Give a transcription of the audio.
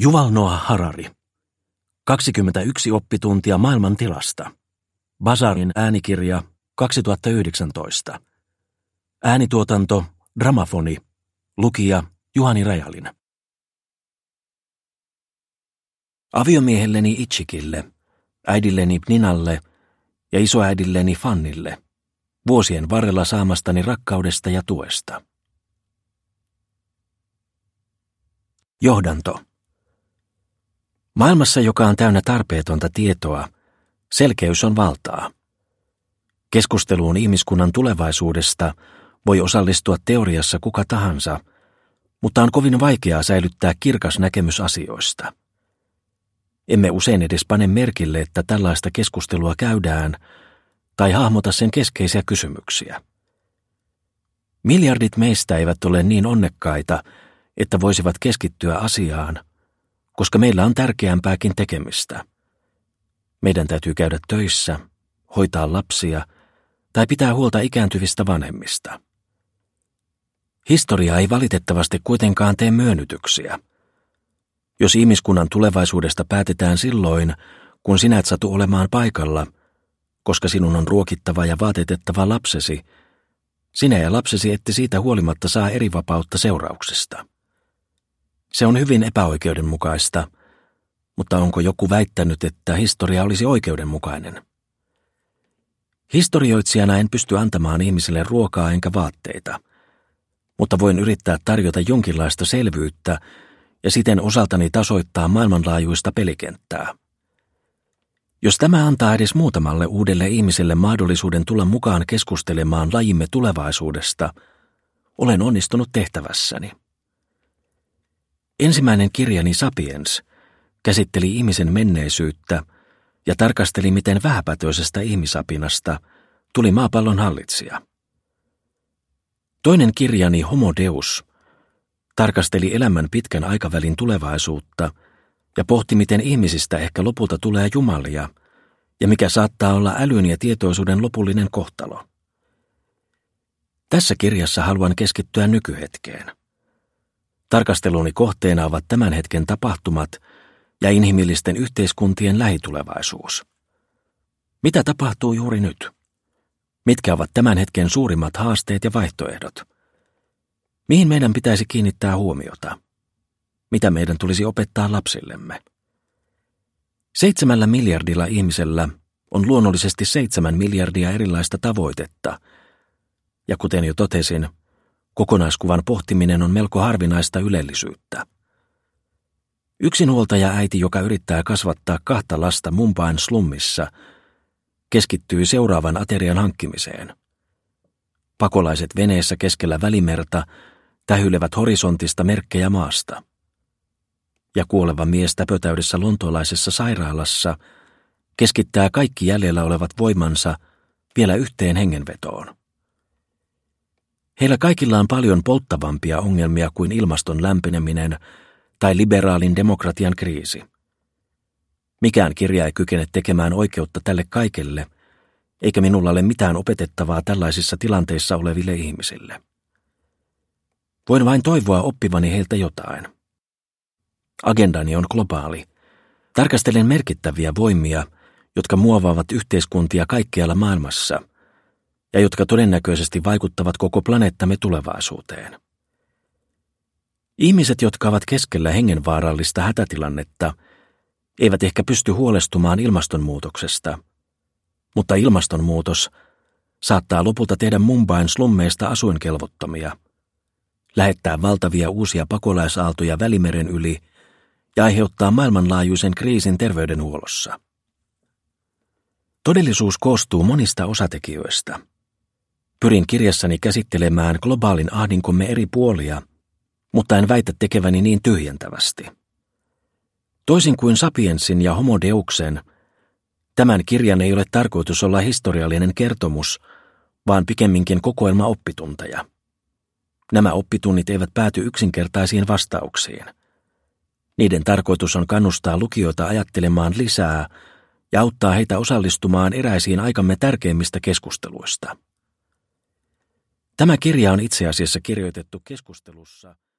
Yuval Noah Harari. 21 oppituntia maailman tilasta. Bazarin äänikirja 2019. Äänituotanto Dramafoni. Lukija Juhani Rajalin. Aviomiehelleni Itchikille, äidilleni Pninalle ja isoäidilleni Fannille vuosien varrella saamastani rakkaudesta ja tuesta. Johdanto. Maailmassa, joka on täynnä tarpeetonta tietoa, selkeys on valtaa. Keskusteluun ihmiskunnan tulevaisuudesta voi osallistua teoriassa kuka tahansa, mutta on kovin vaikeaa säilyttää kirkas näkemys asioista. Emme usein edes pane merkille, että tällaista keskustelua käydään, tai hahmota sen keskeisiä kysymyksiä. Miljardit meistä eivät ole niin onnekkaita, että voisivat keskittyä asiaan, koska meillä on tärkeämpääkin tekemistä. Meidän täytyy käydä töissä, hoitaa lapsia tai pitää huolta ikääntyvistä vanhemmista. Historia ei valitettavasti kuitenkaan tee myönnytyksiä. Jos ihmiskunnan tulevaisuudesta päätetään silloin, kun sinä et satu olemaan paikalla, koska sinun on ruokittava ja vaatetettava lapsesi, sinä ja lapsesi ette siitä huolimatta saa eri vapautta seurauksista. Se on hyvin epäoikeudenmukaista, mutta onko joku väittänyt, että historia olisi oikeudenmukainen? Historioitsijana en pysty antamaan ihmisille ruokaa enkä vaatteita, mutta voin yrittää tarjota jonkinlaista selvyyttä ja siten osaltani tasoittaa maailmanlaajuista pelikenttää. Jos tämä antaa edes muutamalle uudelle ihmiselle mahdollisuuden tulla mukaan keskustelemaan lajimme tulevaisuudesta, olen onnistunut tehtävässäni. Ensimmäinen kirjani Sapiens käsitteli ihmisen menneisyyttä ja tarkasteli, miten vähäpätöisestä ihmisapinasta tuli maapallon hallitsija. Toinen kirjani Homo Deus tarkasteli elämän pitkän aikavälin tulevaisuutta ja pohti, miten ihmisistä ehkä lopulta tulee jumalia ja mikä saattaa olla älyn ja tietoisuuden lopullinen kohtalo. Tässä kirjassa haluan keskittyä nykyhetkeen. Tarkasteluni kohteena ovat tämän hetken tapahtumat ja inhimillisten yhteiskuntien lähitulevaisuus. Mitä tapahtuu juuri nyt? Mitkä ovat tämän hetken suurimmat haasteet ja vaihtoehdot? Mihin meidän pitäisi kiinnittää huomiota? Mitä meidän tulisi opettaa lapsillemme? 7 miljardilla ihmisellä on luonnollisesti 7 miljardia erilaista tavoitetta, ja kuten jo totesin, kokonaiskuvan pohtiminen on melko harvinaista ylellisyyttä. Yksinhuoltaja äiti, joka yrittää kasvattaa 2 lasta Mumbain slummissa, keskittyy seuraavan aterian hankkimiseen. Pakolaiset veneessä keskellä Välimerta tähyilevät horisontista merkkejä maasta. Ja kuoleva mies täpötäydessä lontoolaisessa sairaalassa keskittää kaikki jäljellä olevat voimansa vielä yhteen hengenvetoon. Heillä kaikilla on paljon polttavampia ongelmia kuin ilmaston lämpeneminen tai liberaalin demokratian kriisi. Mikään kirja ei kykene tekemään oikeutta tälle kaikelle, eikä minulla ole mitään opetettavaa tällaisissa tilanteissa oleville ihmisille. Voin vain toivoa oppivani heiltä jotain. Agendani on globaali. Tarkastelen merkittäviä voimia, jotka muovaavat yhteiskuntia kaikkialla maailmassa ja jotka todennäköisesti vaikuttavat koko planeettamme tulevaisuuteen. Ihmiset, jotka ovat keskellä hengenvaarallista hätätilannetta, eivät ehkä pysty huolestumaan ilmastonmuutoksesta, mutta ilmastonmuutos saattaa lopulta tehdä Mumbain slummeista asuinkelvottomia, lähettää valtavia uusia pakolaisaaltoja Välimeren yli ja aiheuttaa maailmanlaajuisen kriisin terveydenhuollossa. Todellisuus koostuu monista osatekijöistä. Pyrin kirjassani käsittelemään globaalin ahdinkomme eri puolia, mutta en väitä tekeväni niin tyhjentävästi. Toisin kuin Sapiensin ja Homo Deuksen, tämän kirjan ei ole tarkoitus olla historiallinen kertomus, vaan pikemminkin kokoelma oppitunteja. Nämä oppitunnit eivät pääty yksinkertaisiin vastauksiin. Niiden tarkoitus on kannustaa lukijoita ajattelemaan lisää ja auttaa heitä osallistumaan eräisiin aikamme tärkeimmistä keskusteluista. Tämä kirja on itse asiassa kirjoitettu keskustelussa